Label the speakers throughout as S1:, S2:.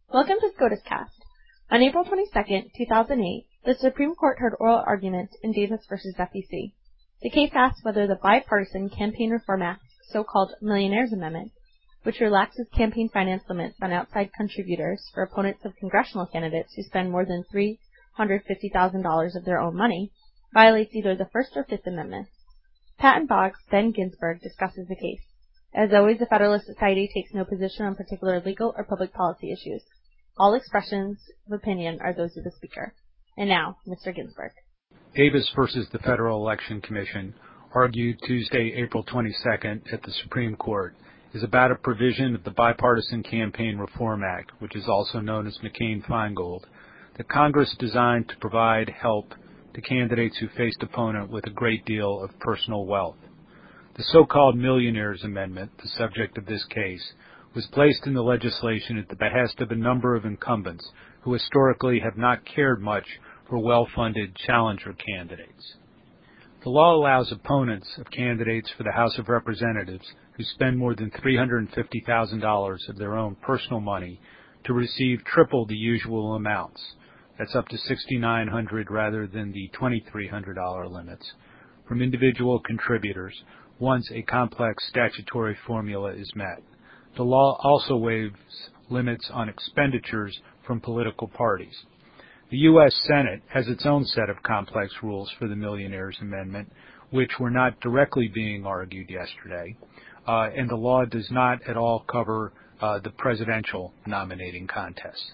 S1: Welcome to SCOTUS Cast. On April 22, 2008, the Supreme Court heard oral arguments in Davis v. FEC. The case asked whether the bipartisan Campaign Reform Act's so-called Millionaires Amendment, which relaxes campaign finance limits on outside contributors for opponents of congressional candidates who spend more than $350,000 of their own money, violates either the First or Fifth Amendments. Patton Boggs, then Ginsburg, discusses the case. As always, the Federalist Society takes no position on particular legal or public policy issues. All expressions of opinion are those of the speaker. And now, Mr. Ginsburg.
S2: Davis versus the Federal Election Commission, argued Tuesday, April 22nd at the Supreme Court, is about a provision of the Bipartisan Campaign Reform Act, which is also known as McCain-Feingold, that Congress designed to provide help to candidates who faced opponents with a great deal of personal wealth. The so-called Millionaires Amendment, the subject of this case, was placed in the legislation at the behest of a number of incumbents who historically have not cared much for well-funded challenger candidates. The law allows opponents of candidates for the House of Representatives who spend more than $350,000 of their own personal money to receive triple the usual amounts. That's up to $6,900 rather than the $2,300 limits from individual contributors once a complex statutory formula is met. The law also waives limits on expenditures from political parties. The U.S. Senate has its own set of complex rules for the Millionaires Amendment, which were not directly being argued yesterday, and the law does not at all cover the presidential nominating contest.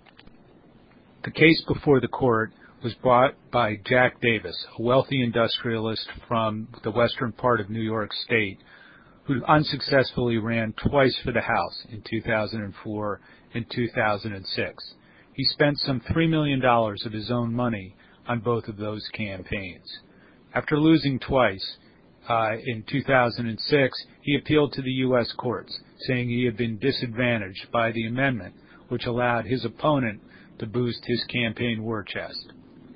S2: The case before the court was brought by Jack Davis, a wealthy industrialist from the western part of New York State, who unsuccessfully ran twice for the House in 2004 and 2006. He spent some $3 million of his own money on both of those campaigns. After losing twice in 2006, he appealed to the U.S. courts, saying he had been disadvantaged by the amendment, which allowed his opponent to boost his campaign war chest.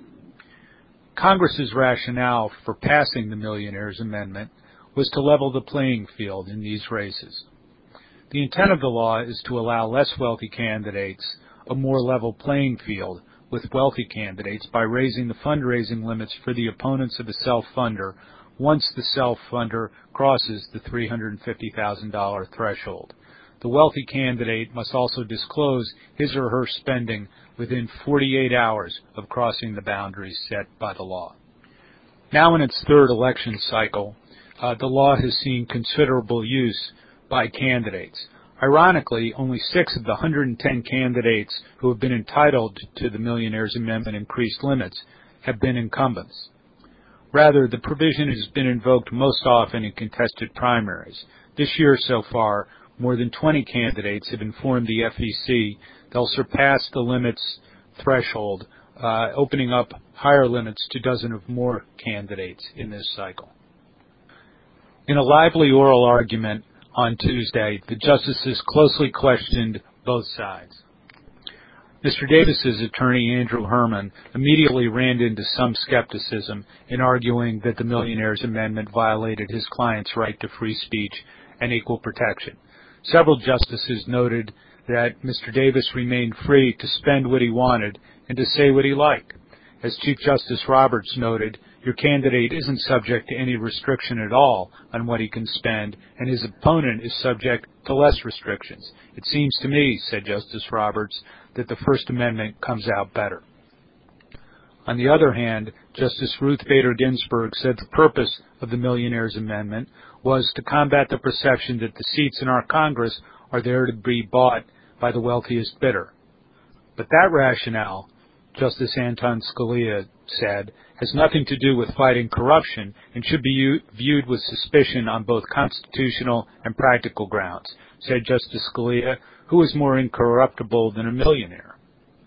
S2: Congress's rationale for passing the Millionaires Amendment was to level the playing field in these races. The intent of the law is to allow less wealthy candidates a more level playing field with wealthy candidates by raising the fundraising limits for the opponents of a self-funder once the self-funder crosses the $350,000 threshold. The wealthy candidate must also disclose his or her spending within 48 hours of crossing the boundaries set by the law. Now in its third election cycle, the law has seen considerable use by candidates. Ironically, only 6 of the 110 candidates who have been entitled to the Millionaires Amendment increased limits have been incumbents. Rather, the provision has been invoked most often in contested primaries. This year so far, more than 20 candidates have informed the FEC they'll surpass the limits threshold, opening up higher limits to dozens of more candidates in this cycle. In a lively oral argument on Tuesday, the justices closely questioned both sides. Mr. Davis's attorney, Andrew Herman, immediately ran into some skepticism in arguing that the Millionaires Amendment violated his client's right to free speech and equal protection. Several justices noted that Mr. Davis remained free to spend what he wanted and to say what he liked. As Chief Justice Roberts noted, your candidate isn't subject to any restriction at all on what he can spend, and his opponent is subject to less restrictions. It seems to me, said Justice Roberts, that the First Amendment comes out better. On the other hand, Justice Ruth Bader Ginsburg said the purpose of the Millionaires Amendment was to combat the perception that the seats in our Congress are there to be bought by the wealthiest bidder. But that rationale, Justice Anton Scalia said, has nothing to do with fighting corruption and should be viewed with suspicion on both constitutional and practical grounds, said Justice Scalia, who is more incorruptible than a millionaire.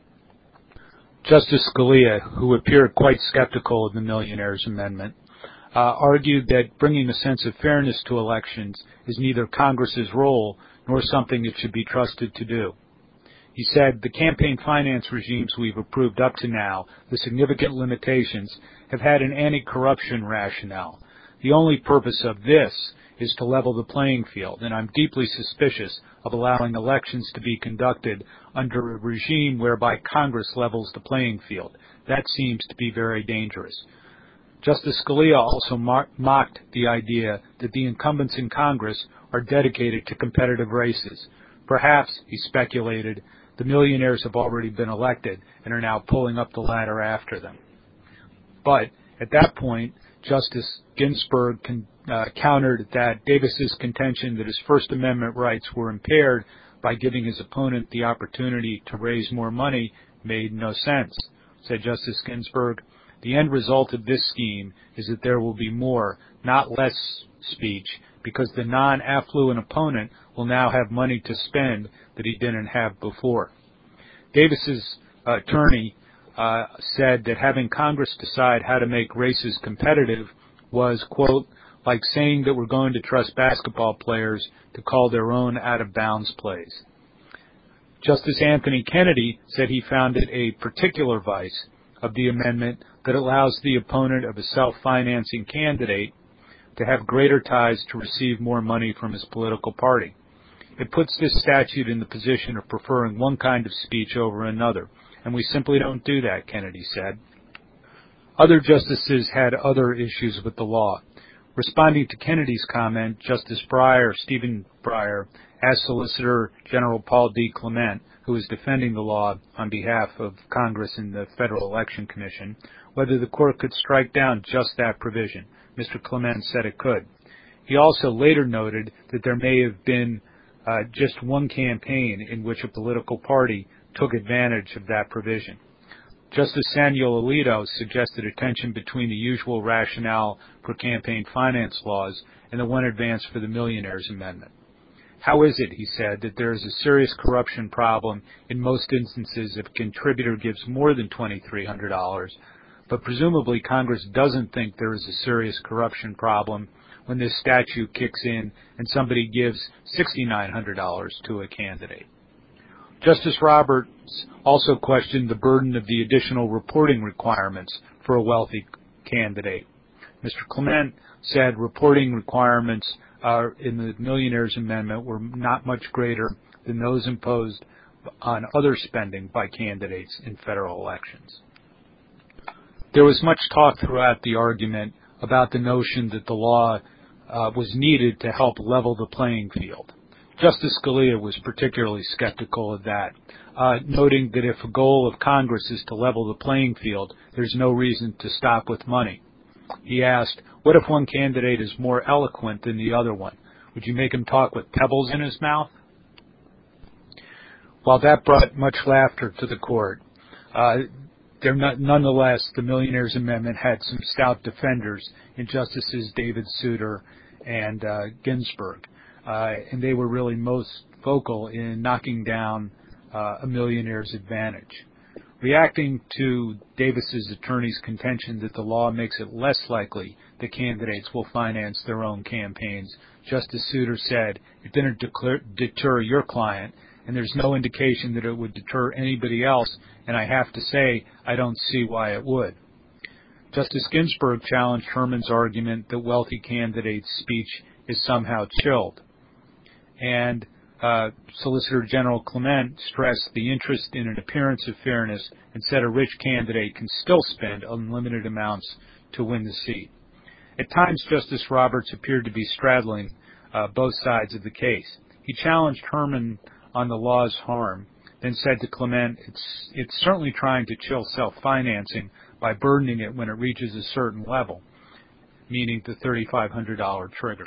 S2: Justice Scalia, who appeared quite skeptical of the Millionaires Amendment, argued that bringing a sense of fairness to elections is neither Congress's role nor something it should be trusted to do. He said, the campaign finance regimes we've approved up to now, the significant limitations, have had an anti-corruption rationale. The only purpose of this is to level the playing field, and I'm deeply suspicious of allowing elections to be conducted under a regime whereby Congress levels the playing field. That seems to be very dangerous. Justice Scalia also mocked the idea that the incumbents in Congress are dedicated to competitive races. Perhaps, he speculated, the millionaires have already been elected and are now pulling up the ladder after them. But at that point, Justice Ginsburg countered that Davis's contention that his First Amendment rights were impaired by giving his opponent the opportunity to raise more money made no sense. Said Justice Ginsburg, the end result of this scheme is that there will be more, not less, speech, because the non-affluent opponent will now have money to spend that he didn't have before. Davis's attorney said that having Congress decide how to make races competitive was, quote, like saying that we're going to trust basketball players to call their own out-of-bounds plays. Justice Anthony Kennedy said he found it a particular vice of the amendment that allows the opponent of a self-financing candidate to have greater ties to receive more money from his political party. It puts this statute in the position of preferring one kind of speech over another, and we simply don't do that, Kennedy said. Other justices had other issues with the law. Responding to Kennedy's comment, Justice Stephen Breyer, asked Solicitor General Paul D. Clement, who is defending the law on behalf of Congress and the Federal Election Commission, whether the court could strike down just that provision. Mr. Clement said it could. He also later noted that there may have been just one campaign in which a political party took advantage of that provision. Justice Samuel Alito suggested a tension between the usual rationale for campaign finance laws and the one advanced for the Millionaires Amendment. How is it, he said, that there is a serious corruption problem in most instances if a contributor gives more than $2,300, but presumably Congress doesn't think there is a serious corruption problem when this statute kicks in and somebody gives $6,900 to a candidate? Justice Roberts also questioned the burden of the additional reporting requirements for a wealthy candidate. Mr. Clement said reporting requirements in the Millionaires Amendment were not much greater than those imposed on other spending by candidates in federal elections. There was much talk throughout the argument about the notion that the law was needed to help level the playing field. Justice Scalia was particularly skeptical of that, noting that if a goal of Congress is to level the playing field, there's no reason to stop with money. He asked, what if one candidate is more eloquent than the other one? Would you make him talk with pebbles in his mouth? While that brought much laughter to the court, nonetheless, the Millionaires Amendment had some stout defenders in Justices David Souter and Ginsburg. And they were really most vocal in knocking down a millionaire's advantage. Reacting to Davis's attorney's contention that the law makes it less likely that candidates will finance their own campaigns, Justice Souter said, it didn't deter your client, and there's no indication that it would deter anybody else, and I have to say, I don't see why it would. Justice Ginsburg challenged Herman's argument that wealthy candidates' speech is somehow chilled. And Solicitor General Clement stressed the interest in an appearance of fairness and said a rich candidate can still spend unlimited amounts to win the seat. At times, Justice Roberts appeared to be straddling both sides of the case. He challenged Herman on the law's harm, then said to Clement, it's certainly trying to chill self-financing by burdening it when it reaches a certain level, meaning the $3,500 trigger.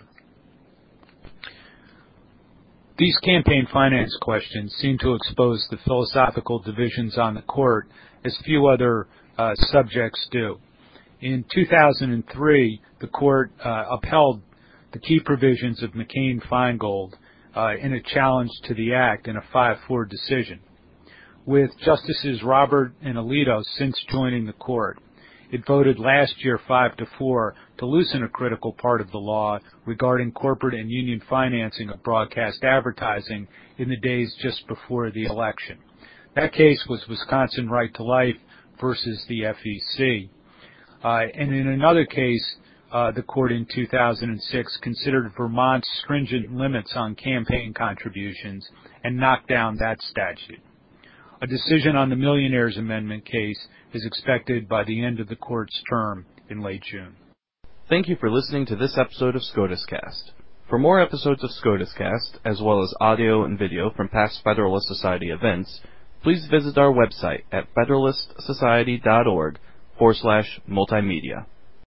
S2: These campaign finance questions seem to expose the philosophical divisions on the court as few other subjects do. In 2003, the court upheld the key provisions of McCain-Feingold in a challenge to the act in a 5-4 decision. With Justices Robert and Alito since joining the court, it voted last year 5-4 to loosen a critical part of the law regarding corporate and union financing of broadcast advertising in the days just before the election. That case was Wisconsin Right to Life versus the FEC. And in another case, the court in 2006 considered Vermont's stringent limits on campaign contributions and knocked down that statute. A decision on the Millionaires Amendment case is expected by the end of the court's term in late June.
S3: Thank you for listening to this episode of SCOTUScast. For more episodes of SCOTUScast, as well as audio and video from past Federalist Society events, please visit our website at federalistsociety.org/multimedia.